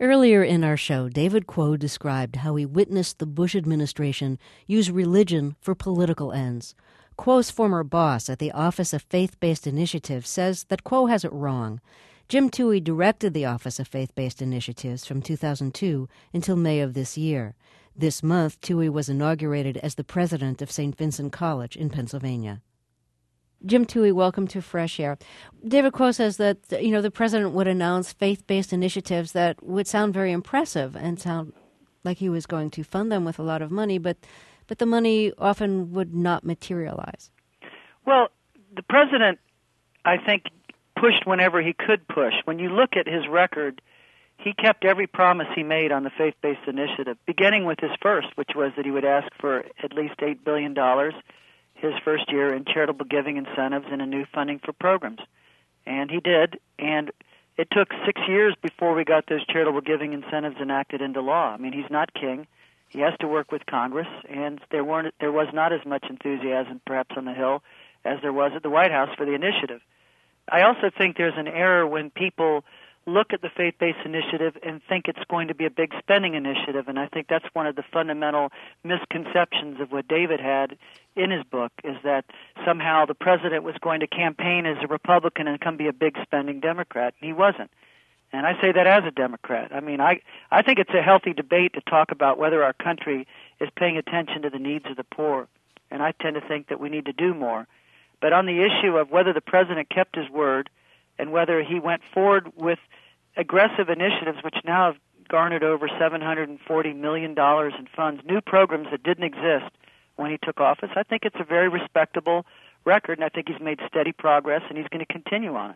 Earlier in our show, David Quo described how he witnessed the Bush administration use religion for political ends. Quo's former boss at the Office of Faith-Based Initiatives says that Quo has it wrong. Jim Tuohy directed the Office of Faith-Based Initiatives from 2002 until May of this year. This month, Tuohy was inaugurated as the president of St. Vincent College in Pennsylvania. Jim Tuohy, welcome to Fresh Air. David Quo says that, the president would announce faith-based initiatives that would sound very impressive and sound like he was going to fund them with a lot of money, but the money often would not materialize. Well, the president, I think, pushed whenever he could push. When you look at his record, he kept every promise he made on the faith-based initiative, beginning with his first, which was that he would ask for at least $8 billion his first year in charitable giving incentives and a new funding for programs. And he did, and it took 6 years before we got those charitable giving incentives enacted into law. I mean, he's not king. He has to work with Congress, and there was not as much enthusiasm perhaps on the Hill as there was at the White House for the initiative. I also think there's an error when people look at the faith-based initiative and think it's going to be a big spending initiative, and I think that's one of the fundamental misconceptions of what David had in his book, is that somehow the president was going to campaign as a Republican and come be a big spending Democrat. He wasn't. And I say that as a Democrat. I mean, I think it's a healthy debate to talk about whether our country is paying attention to the needs of the poor, and I tend to think that we need to do more. But on the issue of whether the president kept his word and whether he went forward with aggressive initiatives, which now have garnered over $740 million in funds, new programs that didn't exist when he took office, I think it's a very respectable record, and I think he's made steady progress, and he's going to continue on it.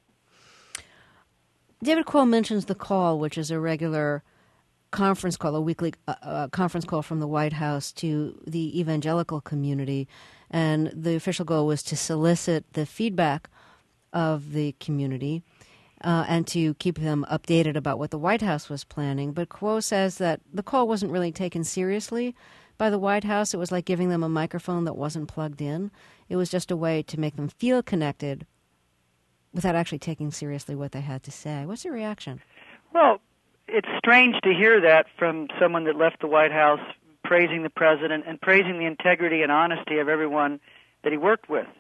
David Quo mentions The Call, which is a regular conference call, a weekly conference call from the White House to the evangelical community, and the official goal was to solicit the feedback of the community and to keep them updated about what the White House was planning. But Quo says that the call wasn't really taken seriously by the White House. It was like giving them a microphone that wasn't plugged in. It was just a way to make them feel connected without actually taking seriously what they had to say. What's your reaction? Well, it's strange to hear that from someone that left the White House praising the president and praising the integrity and honesty of everyone that he worked with.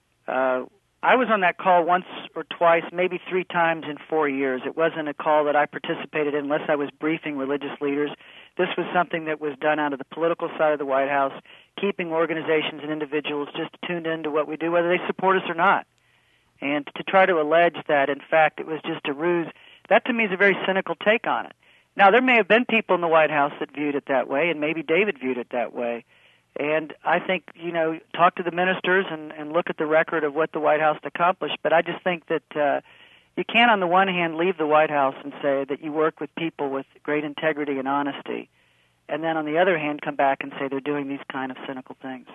I was on that call once or twice, maybe 3 times in 4 years. It wasn't a call that I participated in unless I was briefing religious leaders. This was something that was done out of the political side of the White House, keeping organizations and individuals just tuned into what we do, whether they support us or not. And to try to allege that, in fact, it was just a ruse, that to me is a very cynical take on it. Now, there may have been people in the White House that viewed it that way, and maybe David viewed it that way. And I think, talk to the ministers and look at the record of what the White House accomplished. But I just think that you can't, on the one hand, leave the White House and say that you work with people with great integrity and honesty, and then on the other hand, come back and say they're doing these kind of cynical things.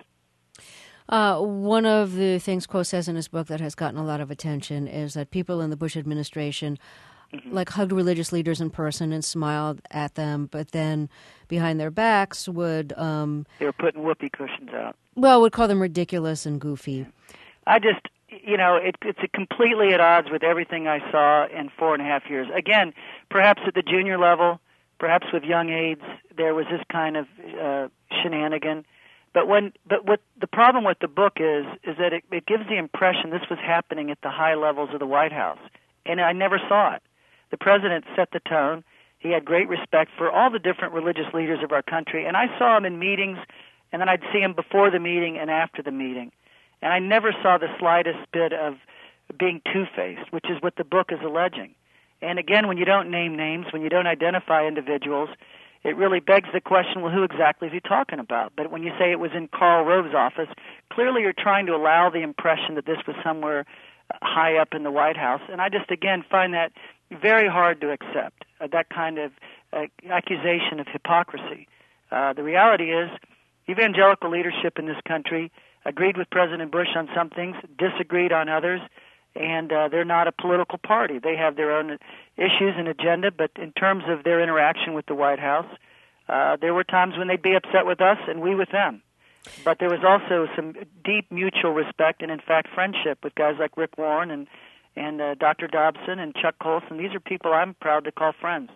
One of the things Quo says in his book that has gotten a lot of attention is that people in the Bush administration hugged religious leaders in person and smiled at them, but then behind their backs would... they were putting whoopee cushions out. Well, would call them ridiculous and goofy. I just, it's completely at odds with everything I saw in 4.5 years. Again, perhaps at the junior level, perhaps with young aides, there was this kind of shenanigan. But what the problem with the book is that it gives the impression this was happening at the high levels of the White House, and I never saw it. The president set the tone. He had great respect for all the different religious leaders of our country, and I saw him in meetings, and then I'd see him before the meeting and after the meeting. And I never saw the slightest bit of being two-faced, which is what the book is alleging. And again, when you don't name names, when you don't identify individuals, it really begs the question, well, who exactly is he talking about? But when you say it was in Karl Rove's office, clearly you're trying to allow the impression that this was somewhere high up in the White House. And I just, again, find that very hard to accept, that kind of accusation of hypocrisy. The reality is evangelical leadership in this country agreed with President Bush on some things, disagreed on others, and they're not a political party. They have their own issues and agenda, but in terms of their interaction with the White House, there were times when they'd be upset with us and we with them. But there was also some deep mutual respect and, in fact, friendship with guys like Rick Warren and Dr. Dobson and Chuck Colson. These are people I'm proud to call friends.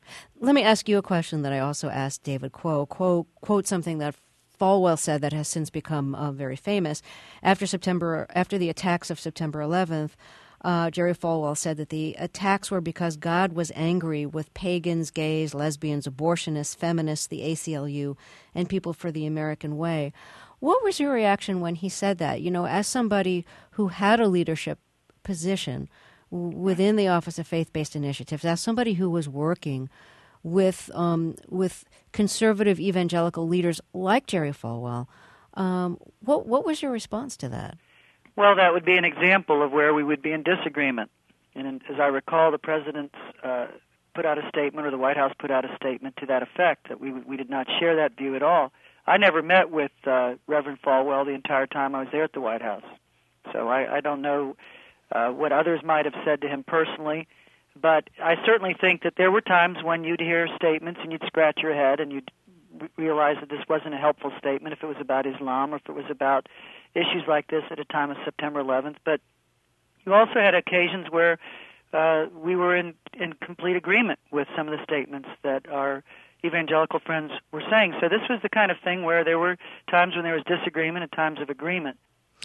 Let me ask you a question that I also asked David Quo. Quo quote something that Falwell said that has since become very famous. After the attacks of September 11th, Jerry Falwell said that the attacks were because God was angry with pagans, gays, lesbians, abortionists, feminists, the ACLU, and people for the American way. What was your reaction when he said that? You know, as somebody who had a leadership position within the Office of Faith-Based Initiatives, as somebody who was working with conservative evangelical leaders like Jerry Falwell, what was your response to that? Well, that would be an example of where we would be in disagreement. And as I recall, the President put out a statement, or the White House put out a statement to that effect, that we did not share that view at all. I never met with Reverend Falwell the entire time I was there at the White House. So I don't know what others might have said to him personally, but I certainly think that there were times when you'd hear statements and you'd scratch your head and you'd realize that this wasn't a helpful statement if it was about Islam or if it was about issues like this at a time of September 11th. But you also had occasions where we were in complete agreement with some of the statements that our evangelical friends were saying. So this was the kind of thing where there were times when there was disagreement and times of agreement.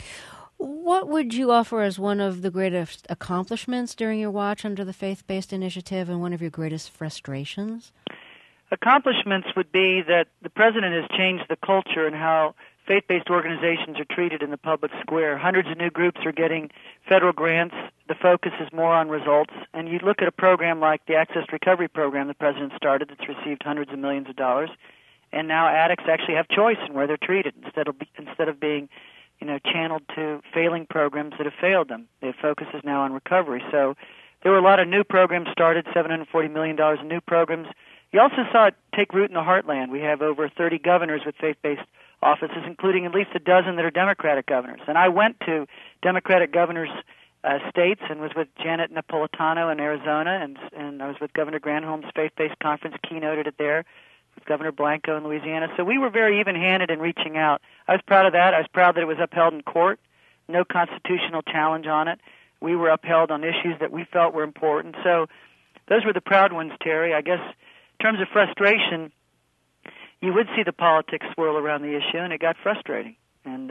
What would you offer as one of the greatest accomplishments during your watch under the Faith-Based Initiative and one of your greatest frustrations? Accomplishments would be that the President has changed the culture and how faith-based organizations are treated in the public square. Hundreds of new groups are getting federal grants. The focus is more on results. And you look at a program like the Access Recovery Program the President started that's received hundreds of millions of dollars, and now addicts actually have choice in where they're treated instead of being channeled to failing programs that have failed them. The focus is now on recovery. So there were a lot of new programs started, $740 million in new programs. You also saw it take root in the heartland. We have over 30 governors with faith-based offices, including at least a dozen that are Democratic governors. And I went to Democratic governors' states and was with Janet Napolitano in Arizona, and I was with Governor Granholm's faith-based conference, keynoted it there, with Governor Blanco in Louisiana. So we were very even-handed in reaching out. I was proud of that. I was proud that it was upheld in court, no constitutional challenge on it. We were upheld on issues that we felt were important. So those were the proud ones, Terry. I guess in terms of frustration, you would see the politics swirl around the issue, and it got frustrating. And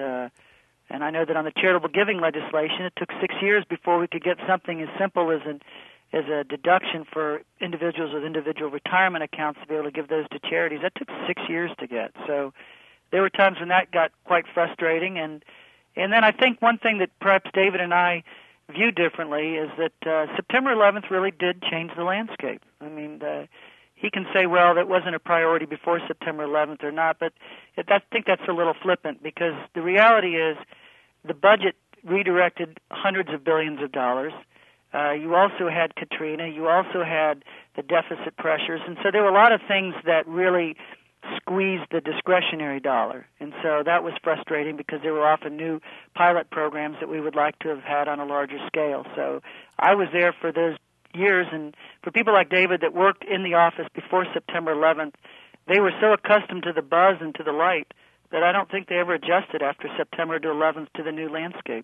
I know that on the charitable giving legislation, it took 6 years before we could get something as simple as a deduction for individuals with individual retirement accounts to be able to give those to charities. That took 6 years to get. So there were times when that got quite frustrating. And then I think one thing that perhaps David and I view differently is that September 11th really did change the landscape. I mean, he can say, well, that wasn't a priority before September 11th or not, but I think that's a little flippant because the reality is the budget redirected hundreds of billions of dollars. You also had Katrina. You also had the deficit pressures. And so there were a lot of things that really squeezed the discretionary dollar. And so that was frustrating because there were often new pilot programs that we would like to have had on a larger scale. So I was there for those years, and for people like David that worked in the office before September 11th, they were so accustomed to the buzz and to the light that I don't think they ever adjusted after September 11th to the new landscape.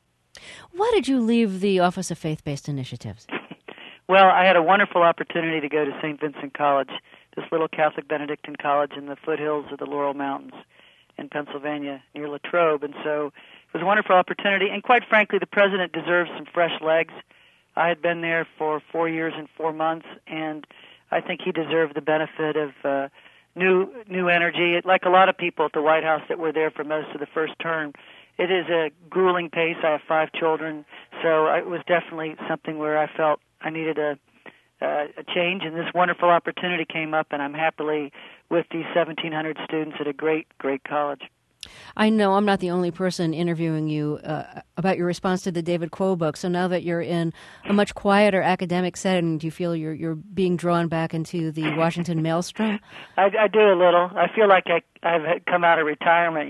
Why did you leave the Office of Faith-Based Initiatives? Well, I had a wonderful opportunity to go to St. Vincent College, this little Catholic Benedictine college in the foothills of the Laurel Mountains in Pennsylvania near Latrobe. And so it was a wonderful opportunity. And quite frankly, the President deserves some fresh legs. I had been there for 4 years and 4 months, and I think he deserved the benefit of new energy. Like a lot of people at the White House that were there for most of the first term, it is a grueling pace. I have 5 children, so it was definitely something where I felt I needed a change, and this wonderful opportunity came up, and I'm happily with these 1,700 students at a great, great college. I know I'm not the only person interviewing you about your response to the David Quo book. So now that you're in a much quieter academic setting, do you feel you're being drawn back into the Washington maelstrom? I do a little. I feel like I've come out of retirement,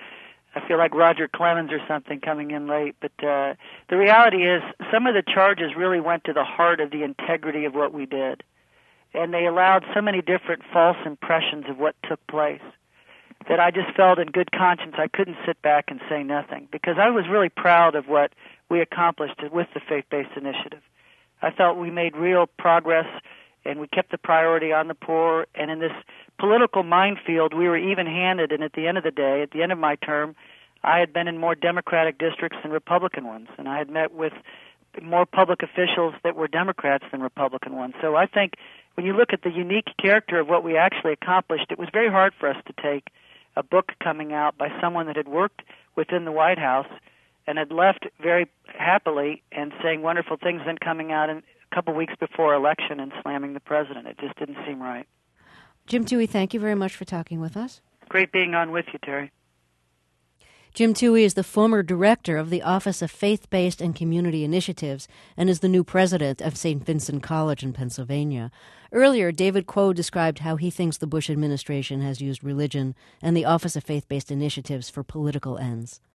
I feel like Roger Clemens or something coming in late. But the reality is some of the charges really went to the heart of the integrity of what we did. And they allowed so many different false impressions of what took place that I just felt in good conscience I couldn't sit back and say nothing, because I was really proud of what we accomplished with the Faith-Based Initiative. I felt we made real progress and we kept the priority on the poor. And in this political minefield, we were even-handed, and at the end of the day, at the end of my term, I had been in more Democratic districts than Republican ones, and I had met with more public officials that were Democrats than Republican ones. So I think when you look at the unique character of what we actually accomplished, it was very hard for us to take a book coming out by someone that had worked within the White House and had left very happily and saying wonderful things, then coming out a couple weeks before election and slamming the president. It just didn't seem right. Jim Tuohy, thank you very much for talking with us. Great being on with you, Terry. Jim Tuohy is the former director of the Office of Faith-Based and Community Initiatives and is the new president of St. Vincent College in Pennsylvania. Earlier, David Quo described how he thinks the Bush administration has used religion and the Office of Faith-Based Initiatives for political ends.